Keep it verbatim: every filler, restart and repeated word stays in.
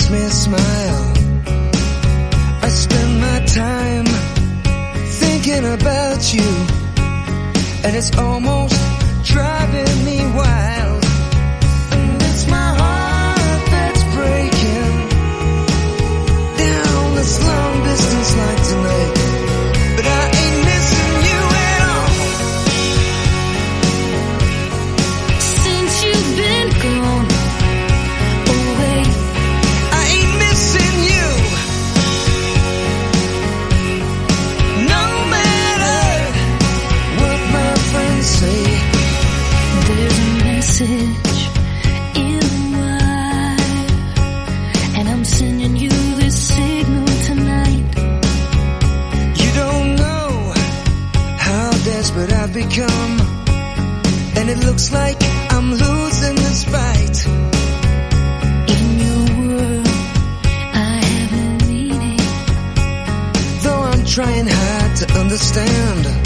makes me smile. I spend my time thinking about you, and it's almost driving me wild. And it's my heart that's breaking down this long distance like tonight. But I ain't missing you at all. Since you've been gone away, I ain't missing you. No matter what my friends say, there's a message in the wire, and I'm sending you this signal tonight. You don't know how desperate I've become, and it looks like I'm losing this fight. In your world, I have no meaning. Though I'm trying hard to understand,